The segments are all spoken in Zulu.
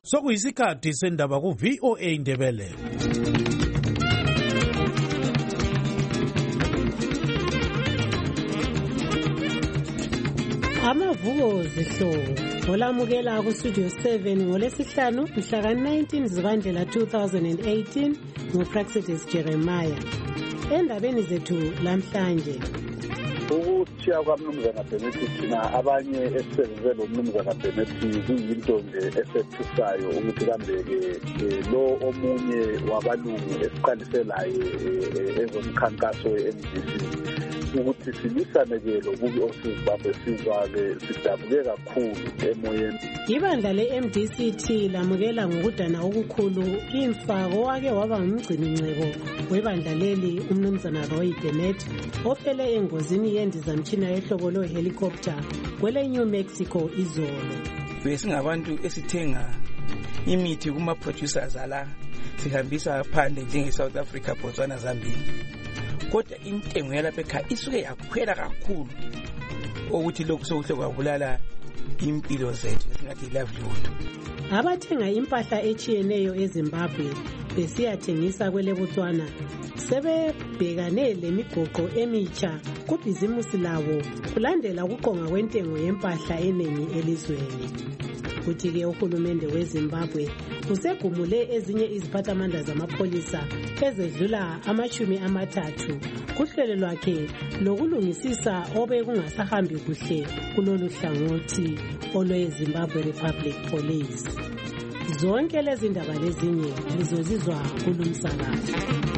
Sokuyisikhathi sendaba ku VOA Indebele. Amavuko zihlobo olamukela ku Studio 7 ngolesihlanu mhla ka-19 Zibandlela 2018 nguPraxidis Jeremiah. Endabeni zethu lamhlanje, ukuthiya kwaMnumzana Benedict thina abanye esisebenze lo Mnumzana Benedict kuyinto nje esethusayo ukuthi kambe-ke lo omunye wabalungu esiqalise laye ezomkhankaso we-MDC ukuthi silisane-ke lokubi osizimbabwe sizwa-ke sidabuke kakhulu emoyeni. Ibandla le-MDCT lamukela ngokudana okukhulu imfa owake waba ngumgcini-ncebo webandla leli uMnumzana Roy Bennett ofele engozini yendizamtshina yohlobo lwe-helicopter kwele-New Mexico izolo. Besingabantu esithenga imithi kuma-producers ala sihambisa phandle njenge-South Africa, Botswana, Zambia. Kodwa intengo yalapha ekhaya isuke yakhwela kakhulu ukuthi lokhu sokuhle kwabulala impilo zethu esingathi livelihood. Abathenga impahla etshiyeneyo eZimbabwe besiyathengisa kwele Botswana sebebhekane lemigoqo emitsha kubhizimusi labo kulandela ukuqonga kwentengo yempahla eningi elizweni. Kuthi-ke uhulumende weZimbabwe usegumule ezinye iziphathamandla zamapholisa ezedlula 30 kuhlelo lwakhe lokulungisisa obekungasahambi kuhle kulolu hlangothi olwe-Zimbabwe Republic Police. Zonke lezi ndaba lezinye lizozizwa kulumsakazo.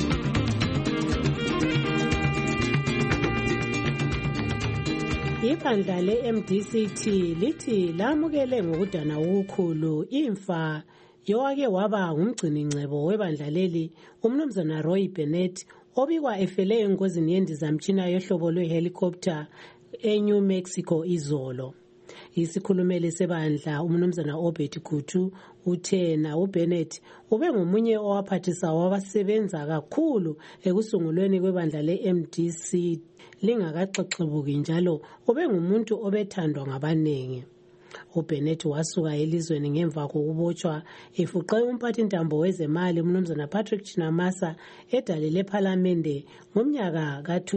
Ibandla le-MDCT lithi lamukele ngokudana okukhulu imfa yowake waba ngumgcini-ncebo webandla leli uMnumzana Roy Bennett obikwa efele engozini yendizamtshina yohlobo lwe-helicopter eNew Mexico izolo. Isikhulumeli sebandla uMnumzana Obed Kutu uthe na uBennett ube ngomunye owaphathisa wabasebenza kakhulu ekusungulweni kwebandla le-MDC lingakaxexebuki njalo ube ngumuntu obethandwa ngabanengi. uBennett wasuka elizweni ngemva kokubotshwa efuqe umphathintambo wezemali uMnumzana Patrick Chinamasa edale lephalamende ngomnyaka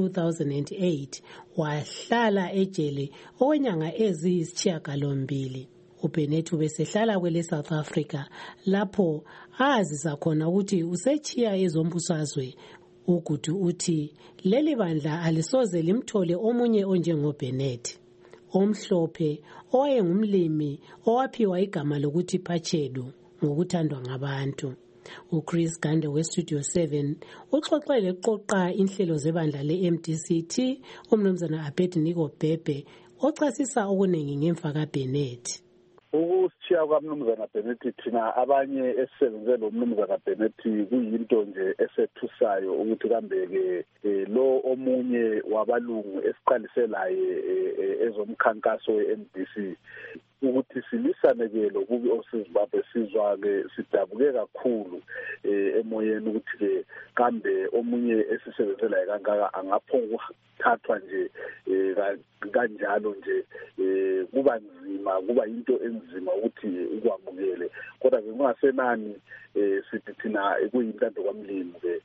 ka-2008 wahlala ejele okwenyanga eziyisishiyagalombili. uBennett ubesehlala kwele South Africa lapho azisa khona ukuthi usechiya ezombusazwe. Ugudu uthi leli bandla alisoze limthole omunye onjengoBennett omhlophe owayengumlimi owaphiwa igama lokuthi Phachedu ngokuthandwa ngabantu. uChris Gande weStudio 7 uxoxele qoqa inhlelo zebandla le-MDCT uMnumzana Abednego Bhebhe ochasisa okuningi ngemfa kaBennett. Ukuthiya kwaMnumzana Benedict thina abanye esisebenze lo Mnumzana Benedict kuyinto nje esethusayo ukuthi kambe-ke lo omunye wabalungu esiqalise laye ezomkhankaso we-MDC ukuthi silisane-ke lokubi osizimbabwe sizwa-ke sidabuke kakhulu emoyeni ukuthi-ke kambe omunye esisebenze laye kangaka angaphokuthathwa nje kanjalo nje kuba nzima, kuba into enzima ukuthi ukwamukele. Kodwa-ke kungasenani sithi thina kuyintando kwamlimi-ke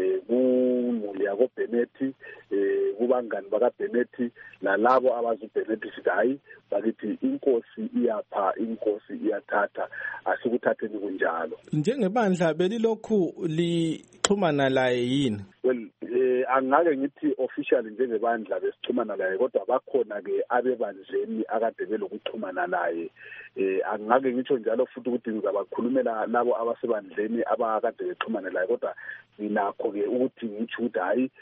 kumuli yakoBennett, kubangani bakaBennett nalabo abazi uBennett sithi hayi bakithi inkosi iyapha, inkosi iyathatha, asikuthatheni kunjalo. Njengebandla belilokhu lixhumana laye yini? Well, angake ngithi officially njengebandla besixhumana laye, kodwa bakhona-ke abebandleni akade belokuxhumana naye. Angake ngitsho njalo futhi ukuthi ngizabakhulumela labo abasebandleni abakade bexhumana laye, kodwa nginakho-ke ukuthi ngitsho ukuthi hayi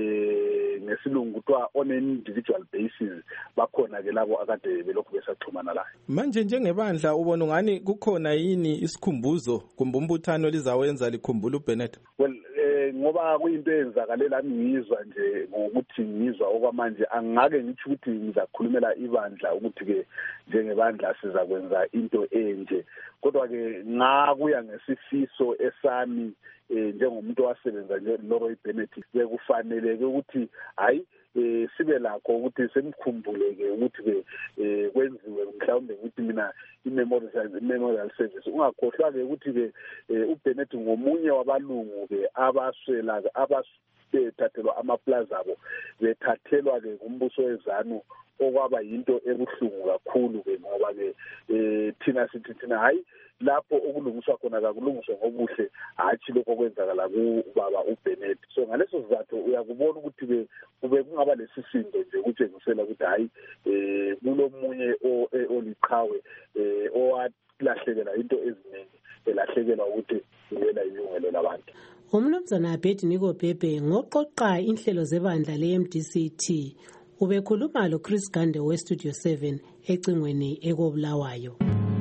ngesilungu kuthiwa on an individual basis bakhona-ke labo akade belokhu besaxhumana laye. Manje njengebandla ubona ngani kukhona yini isikhumbuzo kumbe umbuthano lizawenza likhumbula uBennett? Well, ngoba kuyinto eyenzakale lami ngizwa nje ngokuthi ngizwa okwamanje angake ngithi ukuthi ngizakhulumela ibandla ukuthi-ke njengebandla sizakwenza into enje, kodwa-ke ngakuya ngesifiso esami njengomuntu owasebenza nje noRoy Bennett bekufanele-ke ukuthi hayi sibe lakho ukuthi semkhumbuleke ukuthi ke kwenziwe mhlawumbe ukuthi mina i-memorial service. Ungakhohlwa ke ukuthi ke uBennett ngomunye wabalungu ke abaswela bethathelwa amaplaza abo bethathelwa ke kumbuso wezanu okwaba yinto ebuhlungu kakhulu ke ngoba ke thina sithi hayi lapho okulungiswa khona kakulungiswa ngobuhle hathi lokho kwenzakala kubaba uBennett. So ngaleso sizathu uyakubona ukuthi ke kube kungaba lesisindo nje ukutshengisela ukuthi hayi kulomunye oliqhawe owalahlekelwa into eziningi elahlekelwa ukuthi uyela ilungelo labantu. Umnumzana Abednego Bhebhe ngoqoqa inhlelo zebandla le-MDCT ubekhuluma loChris Gande weStudio 7 ecingweni ekobulawayo.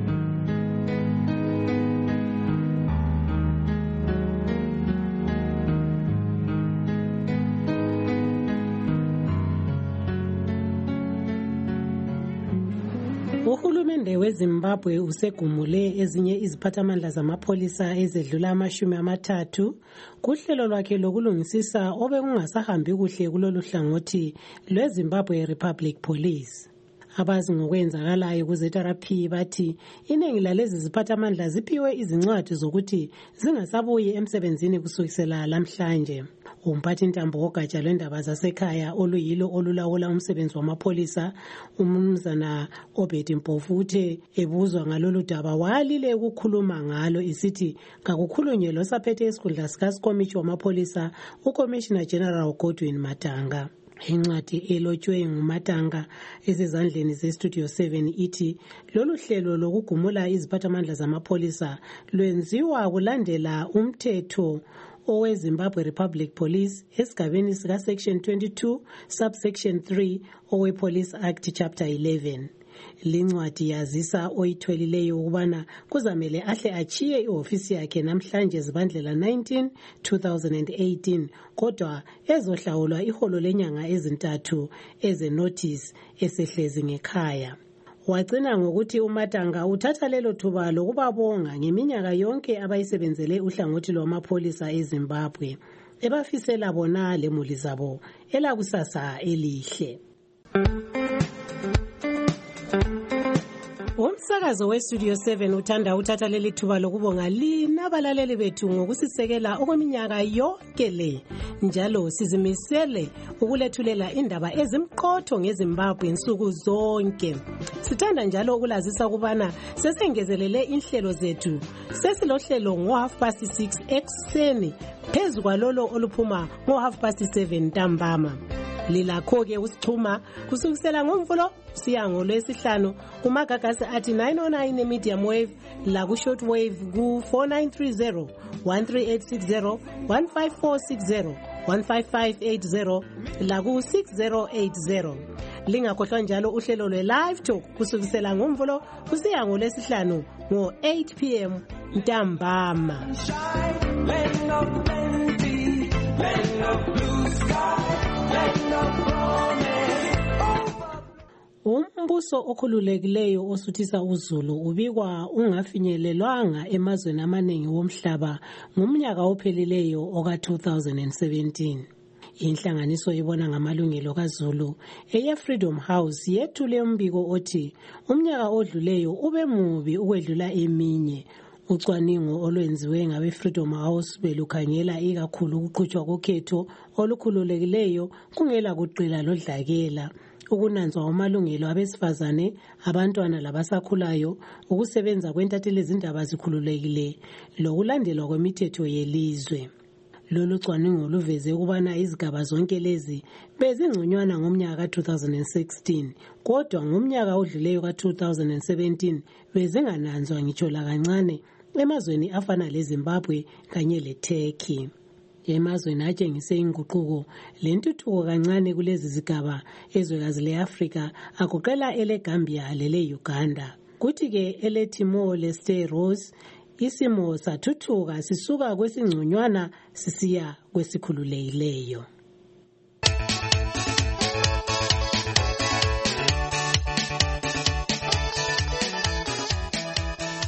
Uhulumende weZimbabwe usegumule ezinye iziphathamandla zamapholisa ezedlula 30 kuhlelo lwakhe lokulungisisa obekungasahambi kuhle kulolu hlangothi lweZimbabwe Republic Police. Abazi ngokwenzakalayo kuZRP bathi iningi lalezi ziphathamandla ziphiwe izincwadi zokuthi zingasabuyi emsebenzini kusukisela lamhlanje. Umphathintambo wogatsha lwendaba zasekhaya oluyilo olulawula umsebenzi wamapholisa umnumzana Obed Mpofu uthe ebuzwa ngalolu daba walile ukukhuluma ngalo isithi kakukhulunywe losaphethe isikhundla sikaSikomishi wamapholisa uCommissioner General Godwin Matanga. Incwadi elotshwe nguMatanga esezandleni zeStudio 7 ithi lolu hlelo lokugumula iziphathamandla zamapholisa lwenziwa kulandela umthetho oweZimbabwe Republic Police esigabeni sika Section 22 subsection 3 owe Police Act Chapter 11. Lincwadi yazisa oyithwelileyo ukubana kuzamele ahle achiye iofisi yakhe namhlanje zibandlela 19 2018 kodwa ezohlawulwa iholo lenyanga ezintathu ezenotice esehlezi ngekhaya. Wagcina ngokuthi uMatanga uthatha lelo thuba lokubabonga ngeminyaka yonke abayisebenzele uhlangothi lwamapholisa eZimbabwe ebafisela bona lemuli zabo elakusasa elihle. Umsakazo weStudio 7 uthanda uthatha leli thuba lokubonga lina abalaleli bethu ngokusisekela okweminyaka yonke le. Njalo sizimisele ukulethulela indaba ezimqotho ngeZimbabwe insuku zonke. Sithanda njalo ukulazisa ukubana sesengezelele inhlelo zethu. Sesilohlelo ngo6:30 ekseni phezu kwalolo oluphuma ngo7:30 ntambama. Lilakho ke usichuma kusukisela ngomvulo siya ngolwesihlanu kumagagasi athi 909 medium wave la ku short wave ku 4930 13860 15460 15580 la ku 6080. Lingakhohlwa njalo uhlelo lwe live talk kusukisela ngomvulo kusiya ngolwesihlanu ngo8 p.m. ntambama. Umbuso okhululekileyo osuthisa uZulu ubikwa ungafinyelelwanga emazweni amaningi womhlaba ngomnyaka ophelileyo oka-2017. Inhlanganiso ibona ngamalungelo kaZulu eyeFreedom House yethule umbiko othi umnyaka odluleyo ube mubi ukwedlula eminye. Ucwaningo olwenziwe ngabeFreedom House belukhangela ikakhulu ukuqhutshwa kokhetho olukhululekileyo kungela kuqila lodlakela, ukunanzwa amalungelo abesifazane, abantwana labasakhulayo, ukusebenza kwentatheli izindaba zikhululekile, lokulandelwa kwemithetho yelizwe. Lolu cwaningo luveze ukubana izigaba zonke lezi bezingconywana ngomnyaka ka-2016, kodwa ngomnyaka odluleyo ka-2017 bezingananzwa ngitsho lakancane emazweni afana leZimbabwe kanye leTurkey. Emazweni atshengise inguquko lentuthuko kancane kulezi zigaba ezwekazi leAfrika agoqela eleGambia lele-Uganda. Kuthi-ke eleTimor Leste Rose isimo sathuthuka sisuka kwesingconywana sisiya kwesikhululekileyo.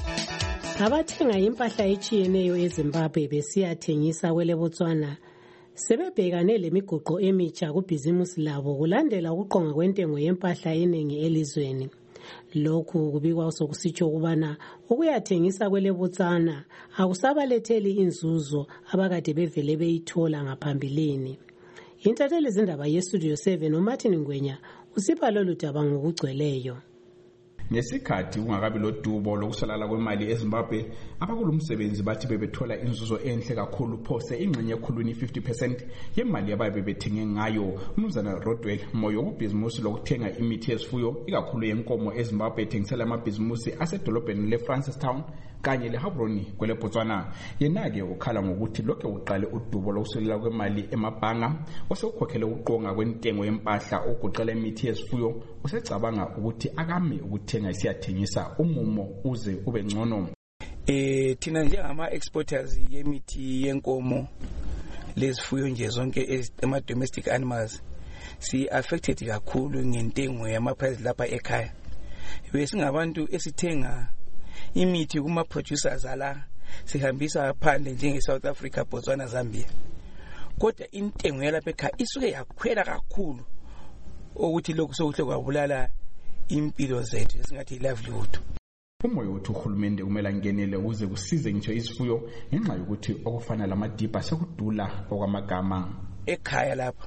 Abathenga impahla etshiyeneyo eZimbabwe besiyathengisa kweleBotswana sebebhekane lemigoqo emitsha kubhizimusi labo kulandela ukuqonga kwentengo yempahla eningi elizweni. Lokhu kubikwa sokusitsho ukubana ukuyathengisa kweleBotswana akusabaletheli inzuzo abakade bevele beyithola ngaphambilini. Intatheli zindaba yeStudio 7 uMartin Ngwenya usipha lolu daba ngokugcweleyo. Ngesikhathi ungakabi lodubo lokusalala kwemali eZimbabwe, abakulumsebenzi bathi bebethola inzuzo enhle kakhulu phose ingxenye ekhulwini 50% yemali ababe bethenge ngayo. Umnumzana Rodwell Moyo ubhizimusi lokuthenga imithi yezifuyo ikakhulu yenkomo eZimbabwe ethengisela amabhizimusi asedolobheni leFrancistown kanye leHabroni kweleBotswana. Yena-ke ukhala ngokuthi lokho uqale udubo lokusalela kwemali emabhanga osekukhokhele uqonga kwentengo yempahla okugoqela imithi yezifuyo usecabanga ukuthi akame ukuthenga isiyathengisa umumo uze ube ngcono. Thina njengama exporters yemithi yenkomo lezifuyo nje zonke ema domestic animals si affected kakhulu ngentengo yama price lapha ekhaya. Besingabantu esithenga imithi kuma producers ala sihambisa phandle njenge South Africa, Botswana, Zambia. Kodwa intengo yalapha ekhaya isuke yakhwela kakhulu ukuthi lokhu sokuhle kwabulala impilo zethu esingathi livelihood. Umoyo wethu uhulumende kumele ngenele ukuze kusize ngisho izifuyo ngenxa yokuthi okufana lamadibha sekudula okwamagama ekhaya lapha.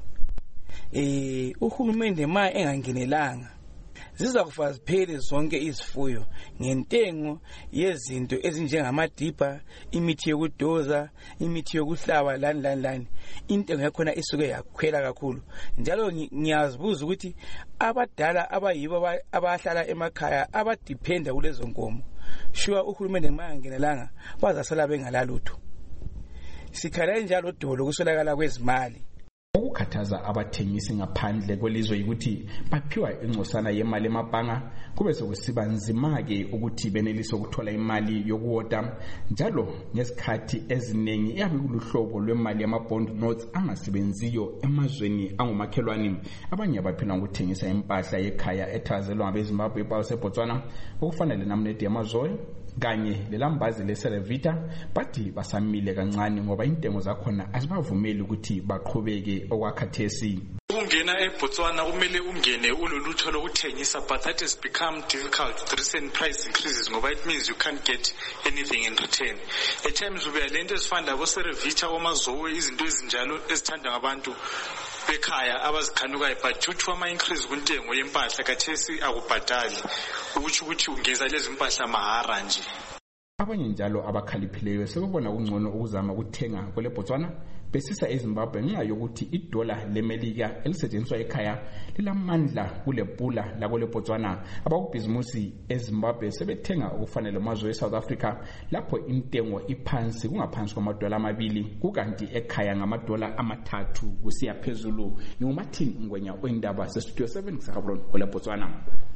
Uhulumende ma engangenelanga zizakufa ziphele zonke izifuyo ngentengo yezinto ezinjengamadibha, imithi yokudoza, imithi yokuhlaba lani. Intengo yakhona isuke yakhwela kakhulu. Njalo ngiyazibuza ukuthi abadala abayibo abahlala emakhaya abadependa kulezo nkomo, sure uhulumende mangenelanga bazasala bengalalutho. Sikhala njalo dolo kuswelakala kwezimali. Ukukhathaza abathengisi ngaphandle kwelizwe ukuthi baphiwa ingcosana yemali emabhanga kube sokusiba nzima-ke ukuthi benelise ukuthola imali yokuwoda. Njalo ngesikhathi eziningi yabe kuluhlobo lwemali yama-bond notes angasebenziyo emazweni angumakhelwane. Abanye abaphila ngokuthengisa impahla yekhaya ethazelwa ngabeZimbabwe baseBotswana okufanele namnedi yamazoe kanye lelambazi leSelevita bathi basamile kancane ngoba intengo zakhona azibavumeli ukuthi baqhubeke okwakhathesi. Ungena eBotswana kumele ungene ulolutho lokuthengisa, but that has become difficult with recent price increases ngoba it means you can't get anything in return. At times we are lento ezifana labo Serevita omazowe izinto ezinjalo ezithandwa ngabantu bekhaya abazikhanukayo, but due to ama increase kuntengo yempahla kathesi akubhadali ukuthi ungeza lezi impahla mahara nje. Abanye njalo abakhaliphileyo sebebona kungcono ukuzama ukuthenga kweleBotswana besisa eZimbabwe ngenxa yokuthi idola leMelika elisetshenziswa ekhaya lilamandla kulepula lako leBotswana. Abakubhizimusi eZimbabwe sebethenga okufanele amazwe eSouth Africa lapho intengo iphansi kungaphansi kwamadola amabili kukanti ekhaya ngamadola amathathu kusiya phezulu. NguMartin Ngwenya oindaba seStudio 7 eHabroni kweleBotswana.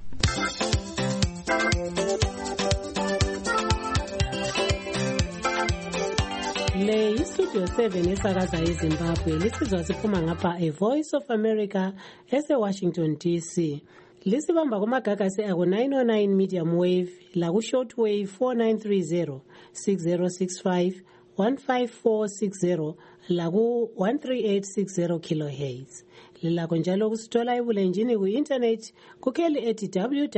Le iStudio 7 esakaza eZimbabwe lisizwa siphuma ngapha eVoice of America eseWashington DC. Lisibamba kumagagasi ako 909 medium wave laku short wave 4930 6065 15460 laku 13860 kilohertz. Lilakho njalo kusithola ebulenjini ku internet kukheli ethi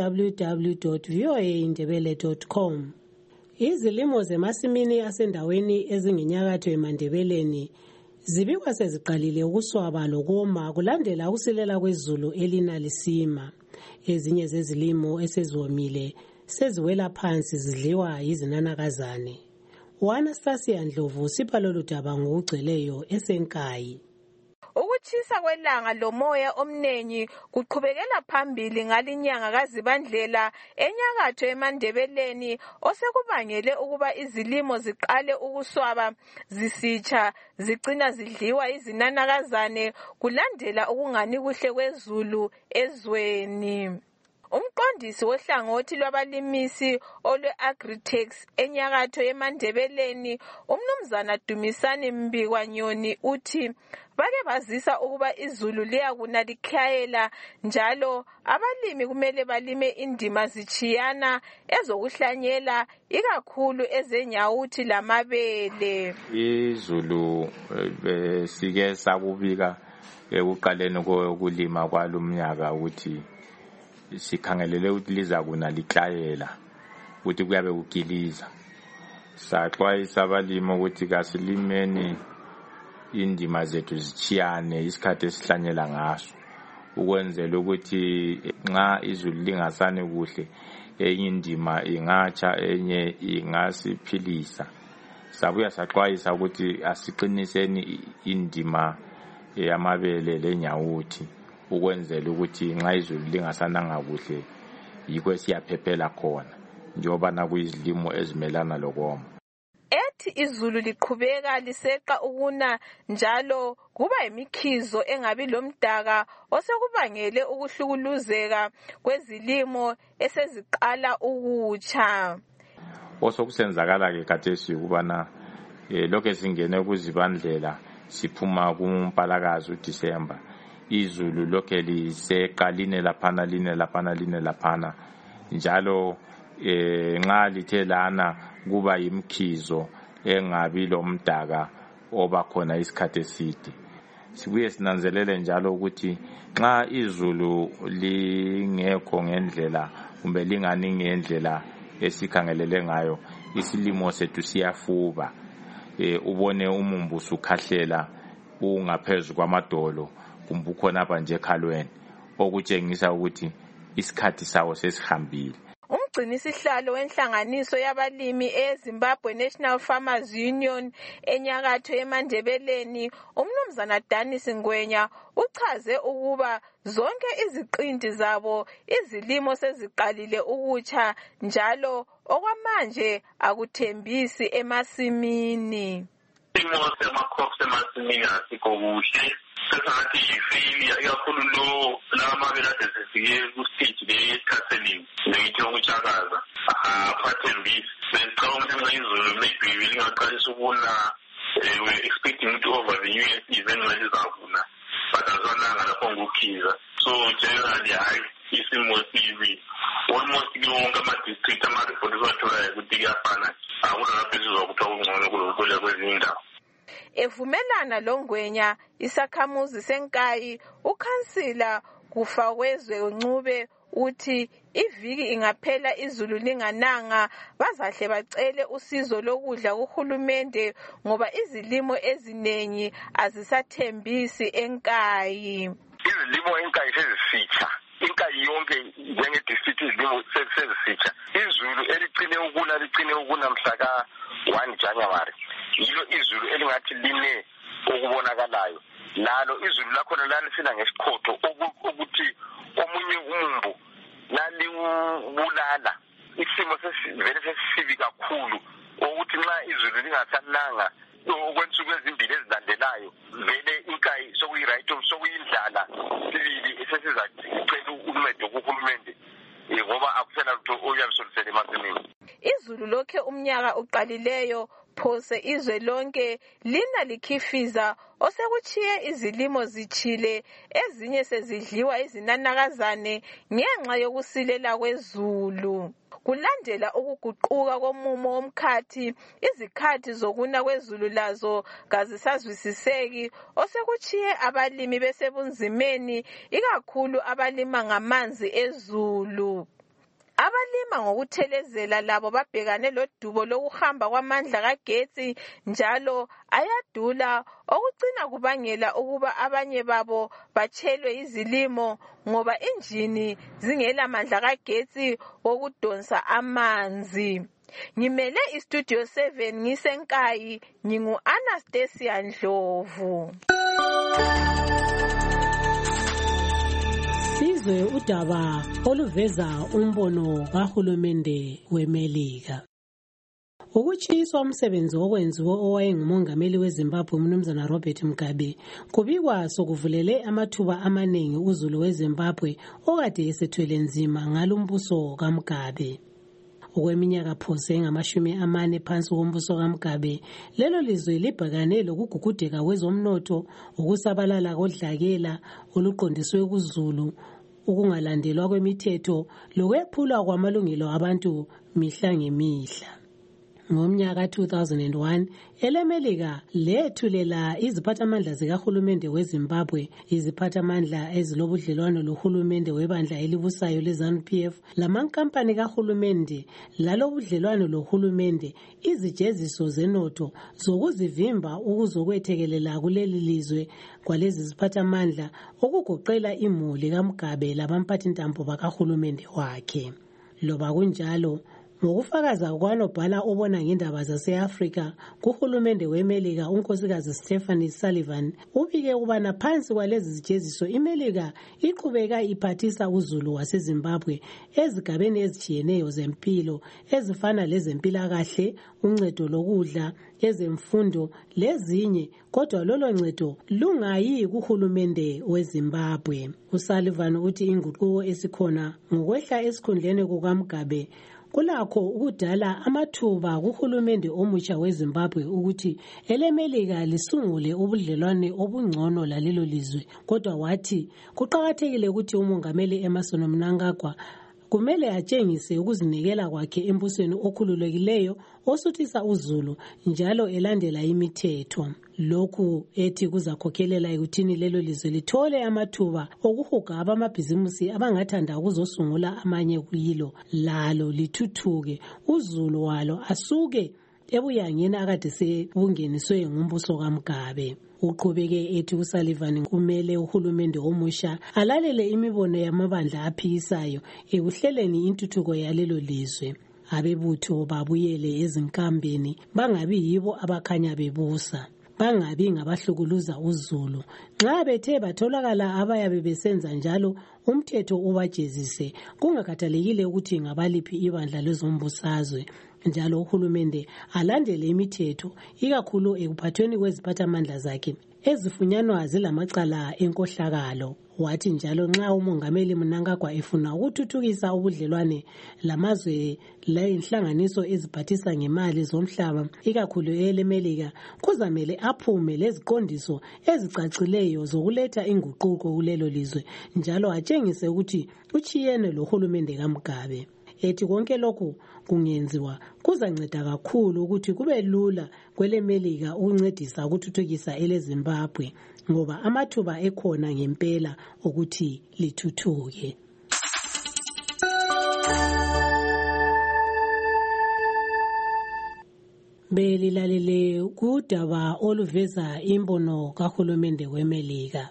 www.voaindebele.com. Izilimo zemasimini asendaweni ezingenyakatho eMandebeleni zibikwa seziqalile ukuswaba lokoma kulandela ukusilela kwezulu elinalisima. Ezinye zezilimo esezomile seziwela phansi zidliwa yizinanakazane. Anastasia Ndlovu sipha lolu daba ngokugcweleyo esenkayi. Ukuchisa kwelanga lomoya omnengi kuqhubekela phambili ngalinyanga kaZibandlela enyakatho eMandebeleni osekubangele ukuba izilimo ziqale ukuswaba zisitsha zigcina zidliwa izinanakazane kulandela ukungani kuhle kwezulu ezweni. Umqondisi wohlangothi lwabalimisi olwe-Agritex enyakatho yeMandebeleni, umnumzana Dumisani Mbikwanyoni uthi bake bazisa ukuba izulu liyakuna likhayela njalo abalimi kumele balime indima zichiyana ezokuhlanyela ikakhulu ezenyawuthi lamabele. Izulu besike sakubika ekuqaleni kokulima kwalomnyaka ukuthi sikhangelele ukuthi liza kuna likhayela ukuthi kuyabe kugiliza. Saxwayisa abalimi ukuthi kasilimeni indima zethu zichiyane isikhathi esihlanyela ngaso ukwenzela ukuthi nxa izulu lingasani kuhle enye indima ingatsha enye ingasiphilisa. Sabuya saxwayisa ukuthi asiqiniseni indima yamabele lenyawuthi ukwenzela ukuthi nxa izulu lingasananga kuhle yikho siyaphephela khona njengoba nakuyizilimo ezimelana lokoma. Ethi izulu liqhubeka liseqa ukuna njalo kuba yimikhizo engabi lomdaka osekubangele ukuhlukuluzeka kwezilimo eseziqala ukutsha. Osokusenzakala ke khathesi ukubana lokho singene kuzibandlela siphuma kumpalakazi uDisemba izulu lokho liseqa line laphana njalo nxa lithe lana kuba yimkhizo engabi lomdaka oba khona isikhathi eside. Sibuye sinanzelele njalo ukuthi nxa izulu lingekho ngendlela kumbe lingani ngendlela esikhangelele ngayo isilimo sethu siyafuba. Ubone umumbusu ukhahlela ungaphezulu kwamadolo kumbe ukhona apha nje ekhalweni okutshengisa ukuthi isikhathi sawo sesihambile. Umgcinisihlalo wenhlanganiso yabalimi eZimbabwe National Farmers Union enyakatho yeMandebeleni, umnumzana Danis Ngwenya uchaze ukuba zonke iziqinti zabo izilimo seziqalile ukutsha njalo okwamanje akuthembisi emasimini. Isimo sema-crops emasimini asikho kuhle. Sesathi yifili ikakhulu lo lamabele asesifike kustage lesikhatheni ngithi ukuchakaza aphathembisi besicabanga ukuthi izulu maybe lingaqalisa ukuna we're expecting to over the new year season when lizavuna but azonanga lapho ngukhiza so generally hayi isimo sibi almost yonke ama-district ama-report esiwatholayo ukuthi kuyafana akunalapho esizwa kuthiwa kungcono kulokule kwezinye indawo. Evumelana loNgwenya isakhamuzi senkayi ukhansila Kufakwezwe Ncube uthi iviki ingaphela izulu lingananga bazahle bacele usizo lokudla kuhulumende ngoba izilimo ezinengi azisathembisi enkayi. Izilimo enkayi sezisitsha inkayi yonke njenge-district izilimo sezisitsha. Izulu licine ukuna mhla ka-1 January yilo izulu elingathi line okubonakalayo lalo izulu lakhona lalisina ngesikhotho ukuthi omunye umumbu laliwubulala isimo sesivele sesibi kakhulu ukuthi nxa izulu lingasananga okwensuku ezimbili ezilandelayo vele inkayi sokuyiright sokuyindlala sibili esesizacela uncedo kuhulumende ngoba akusela lutho oyabe solusele emasimini. Izulu lokhe umnyaka uqalileyo phose izwe lonke lina likhifiza osekuchiye izilimo zichile ezinye sezidliwa izinanakazane ngenxa yokusilela kwezulu. Kulandela ukuguquka komumo womkhathi izikhathi zokuna kwezulu lazo kazisazwisiseki osekuchiye abalimi besebunzimeni ikakhulu abalima ngamanzi ezulu. Abalima ngokuthelezela labo babhekane lodubo lokuhamba kwamandla kagetsi njalo ayadula okucina kubangela ukuba abanye babo bachelwe izilimo ngoba injini zingela mandla kagetsi wokudonsa amanzi. Ngimele iStudio 7 ngisenkayi ngingu-Anastasia Ndlovu. Sizwe udaba oluveza umbono kahulumende weMelika. Ukutshiswa umsebenzi okwenziwe owayengumongameli weZimbabwe umnumzana Robert Mugabe kubikwa sokuvulele amathuba amaningi uZulu weZimbabwe okade esethwele nzima ngalombuso kaMugabe. Okweminyaka phose engama40 phansi kombuso kaMugabe, lelo lizwe libhekane lokugugudeka kwezomnotho, ukusabalala kodlakela oluqondiswe kuZulu, ukungalandelwa kwemithetho lokwephulwa kwamalungelo abantu mihla ngemihla. Ngomnyaka 2001 elemelika lethulela iziphathamandla zikahulumende weZimbabwe, iziphathamandla ezilobudlelwano lohulumende webandla elibusayo leZANU-PF lamankampani kahulumende lalobudlelwano lohulumende izijeziso zenotho zokuzivimba ukuzokwethekelela kuleli lizwe kwalezi ziphathamandla okugoqela imuli kaMugabe labamphathintambo bakahulumende wakhe. Loba kunjalo, ngokufakaza kwanobhala obona ngendaba zase-Afrika kuhulumende weMelika unkosikazi Stephanie Sullivan, ubike ukubana phansi kwalezi zijeziso iMelika iqhubeka iphathisa uZulu waseZimbabwe ezigabeni ezitshiyeneyo zempilo ezifana lezempilakahle, uncedo lokudla, ezemfundo lezinye, kodwa lolo ncedo lungayi kuhulumende weZimbabwe. uSullivan uthi inguquko esikhona ngokwehla esikhundleni kukaMugabe kulakho ukudala amathuba kuhulumende omutsha weZimbabwe ukuthi elemelika lisungule ubudlelwane obungcono lalelo lizwe, kodwa wathi kuqakathekile ukuthi umongameli Emmerson Mnangagwa kumele atshengise ukuzinikela kwakhe embusweni okhululekileyo osuthisa uZulu njalo elandela imithetho. Lokhu ethi kuzakhokhelela ekuthini lelo lizwe lithole amathuba okuhuga abamabhizimusi abangathanda ukuzosungula amanye kuyilo, lalo lithuthuke, uZulu walo asuke ebuyangeni akade sebungeniswe ngumbuso kaMugabe. Uqhubeke ethi uSullivan kumele uhulumende omusha alalele imibono yamabandla aphikisayo ekuhleleni intuthuko yalelo lizwe. Abebutho babuyele ezinkambeni, bangabi yibo abakhanya bebusa, bangabi ngabahlukuluza uZulu. Nxa bethe batholakala abayabe besenza njalo, umthetho ubajezise, kungakhathalekile ukuthi ngabaliphi ibandla lezombusazwe. Njalo uhulumende alandele imithetho, ikakhulu ekuphathweni kweziphathamandla zakhe ezifunyanwa zilamacala enkohlakalo. Wathi njalo nxa umongameli Mnangagwa efuna ukuthuthukisa ubudlelwane lamazwe lenhlanganiso eziphathisa ngemali zomhlaba, ikakhulu elemelika, kuzamele aphume leziqondiso ezicacileyo zokuletha inguquko kulelo lizwe, njalo atshengise ukuthi uchiyene lohulumende kaMugabe. Ethi konke lokhu kungenziwa kuzanceda kakhulu ukuthi kube lula kwelemelika ukuncedisa ukuthuthukisa eleZimbabwe, ngoba amathuba ekhona ngempela ukuthi lithuthuke. Belilalele kudaba oluveza imbono kahulumende weMelika.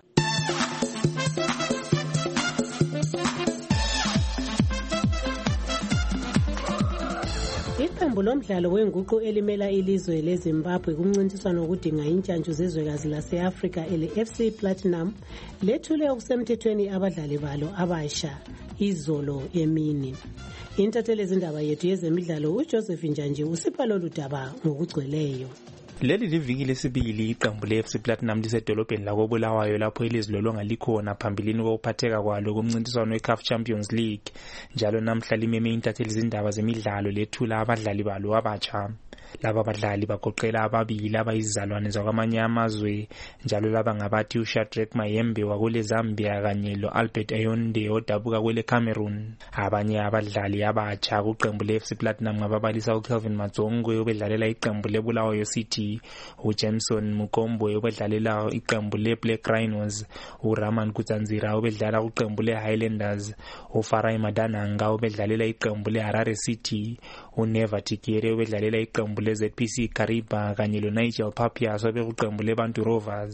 Iqembu lomdlalo wenguqu elimela ilizwe leZimbabwe kumncintiswano wokudinga intshantshu zezwekazi lase-Afrika ele-FC Platinum lethule okusemthethweni abadlali balo abasha izolo emini. Intatheli zindaba yethu yezemidlalo uJoseph Njanji usipha lolu daba ngokugcweleyo. Leli liviki lesibili iqembu le-FC Platinum lisedolobheni lakoBulawayo lapho ilizilolonga likhona phambilini kokuphatheka kwalo kumncintiswano we-CAF Champions League. Njalo namhla limeme intatheli zindaba zemidlalo lethula abadlali balo abatsha. Laba badlali bagoqela ababili abayizizalwane zakwamanye amazwe, njalo laba ngabathi uShadrack Mayembe wakule Zambia kanye lo-Albert Ayonde odabuka kwele Cameroon. Abanye abadlali abatsha kuqembu le-FC Platinum ngababalisa uKelvin Madzongwe obedlalela iqembu leBulawayo City, uJameson Mukombwe obedlalela iqembu leBlack Rhinos, uRaman Kutsanzira obedlala kuqembu leHighlanders, uFarai Madananga obedlalela iqembu leHarare City, uNeva Tikere obedlalela iqembu leZPC Kariba kanye loNigel Papias obekuqembu leBantu Rovers.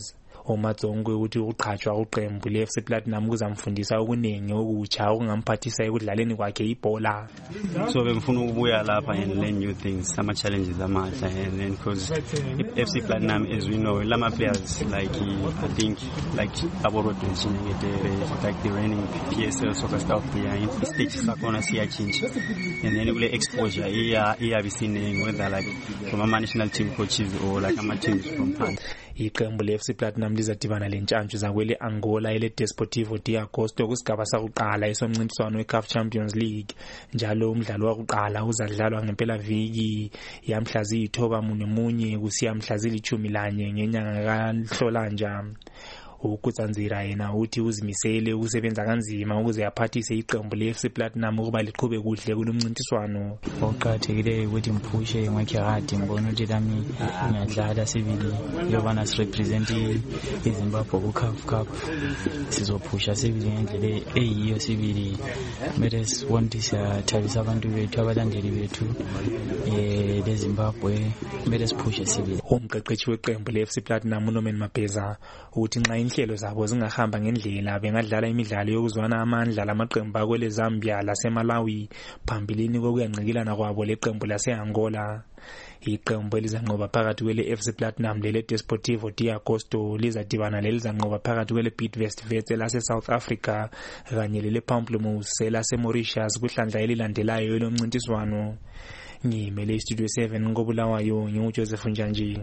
uMadzongwe ukuthi uqhatshwa uqembu leFC Platinum kuzamfundisa okuningi okutsha okungamphathisa ekudlaleni kwakhe ibhola. So bengifuna ukubuya lapha and learn new things, some challenges amatsha, and then because FC Platinum, as we know, lama players like I think like Aborodo Chinyete, like the reigning PSL soccer star of the year, in stage sakona siya change, and then ule exposure be seen whether like from a national team coaches or like ama teams from France. Iqembu leFC Platinum lizadibana lentshantshu zakwele Angola ele Desportivo de Agosto kusigaba sakuqala esomncintiswano weCAF Champions League. Njalo umdlalo wakuqala uzadlalwa ngempela viki yamhla zi-9 kusiya mhla zili-11 ngenyanga kaNhlolanja. uKutsanzira yena uthi uzimisele ukusebenza kanzima ukuze aphathise iqembu leFC Platinum ukuba liqhube kuhle kulomncintiswano. Okuqakathekileyo ukuthi mphushe ngakhe hard ngibona ukuthi lami ngiyadlala sibili yobana sirepresent iZimbabwe kuCAF Cup. Sizophusha sibili ngendlela eyiyo sibili. Kumele sibonde siyathabisa abantu bethu abalandeli bethu leZimbabwe, kumele siphushe sibili. Umqeqeshi weqembu leFC Platinum uNorman Mabheza uthi nxa inhlelo zabo zingahamba ngendlela bengadlala imidlalo yokuzwana amandla lamaqembu akwele Zambia laseMalawi phambilini kokuyanqikilana kwabo leqembu laseAngola. Iqembu elizanqoba phakathi kwele FC Platinum lele Desportivo de Agosto lizadibana lelizanqoba phakathi kwele Bidvest Wits lase South Africa kanye lele Pamplemousse lase Mauritius kuhlandla elilandelayo lomncintiswano. Ngimele Studio 7 ngobulawayo nginguJoseph Njanji.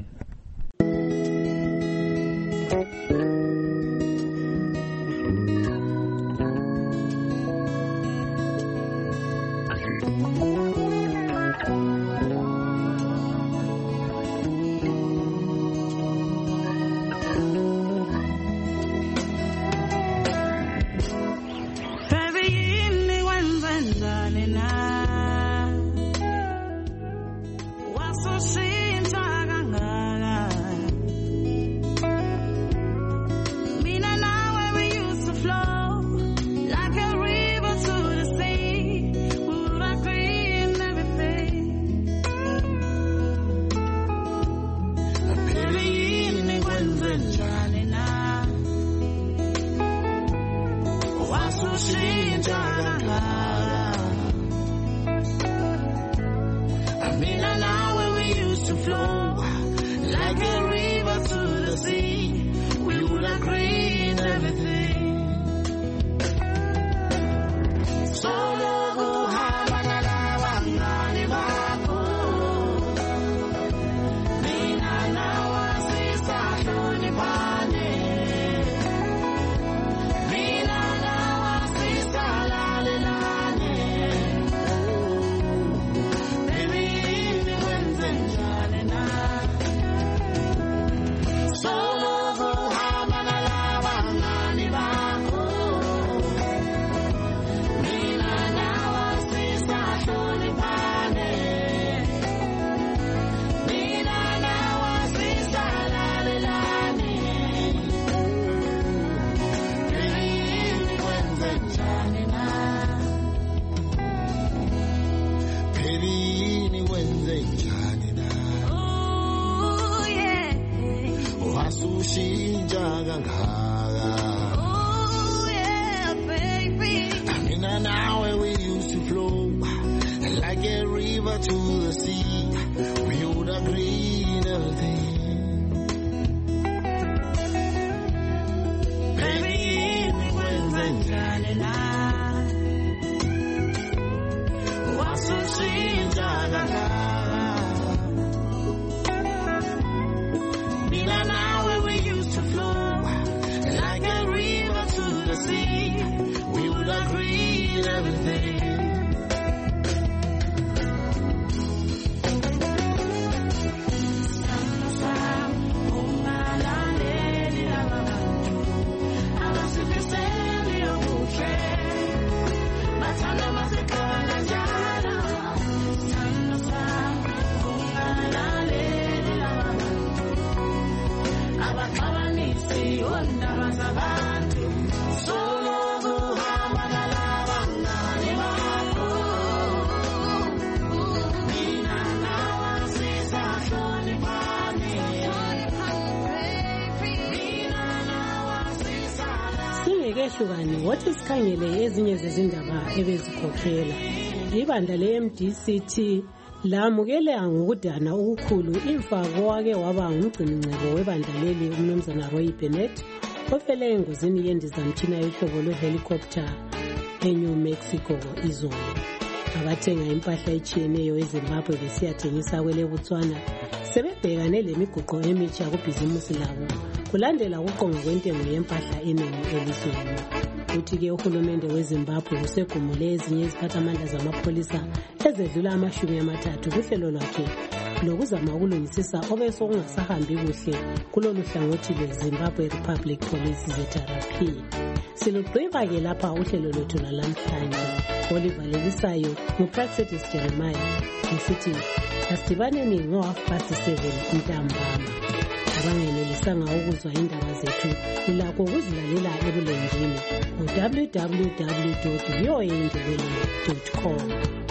kehlukani wothi sikhangele ezinye zezindaba ebezikhokhela. Ibandla le-MDCT lamukela ngokudana okukhulu imfako wake waba ngumgcinincebo webandla leli umnumzana Roy Bennett ofele engozini yendizamtshina yohlobo lwe-helicopter eNew Mexico izolo. Abathenga impahla etshiyeneyo eZimbabwe besiyathengisa kwele Botswana sebebhekane lemiguqo emitsha kubhizimusi labo kulandela ukuqonga kwentengo yempahla eningi elizweni. Uthi-ke uhulumende weZimbabwe usegumule ezinye iziphathamandla zamapholisa ezedlula 30 kuhlelo lwakhe lokuzama ukulungisisa obesokungasahambi kuhle kulolu hlangothi lweZimbabwe Republic Police ZRP. Silugqiba-ke lapha uhlelo lwethu lwalamhlanje. Olivalelisayo nguPraxedis Jeremiah ngisithi asidibaneni ngo-7:30 ntambama. Abangenelisanga ukuzwa indaba zethu ilakho ukuzilalela ebulenjini www.voaindebele.com.